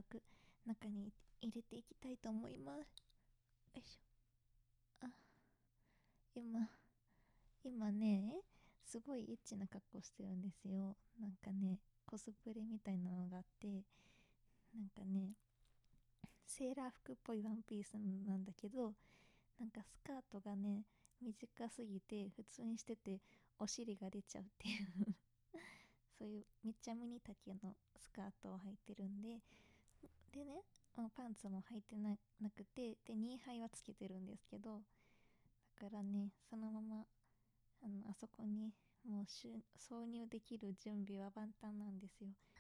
速中に入れていきたいと思います。よいしょ。あ、今ね、すごいエッチな格好してるんですよ。なんかね、コスプレみたいなのがあって、なんかね、セーラー服っぽいワンピースなんだけど、なんかスカートがね、短すぎて普通にしててお尻が出ちゃうっていうそういうめっちゃミニ丈のスカートを履いてるんで、でね、パンツも履いてなくて、でニーハイはつけてるんですけど、だからね、そのままあそこにもう挿入できる準備は万端なんですよ。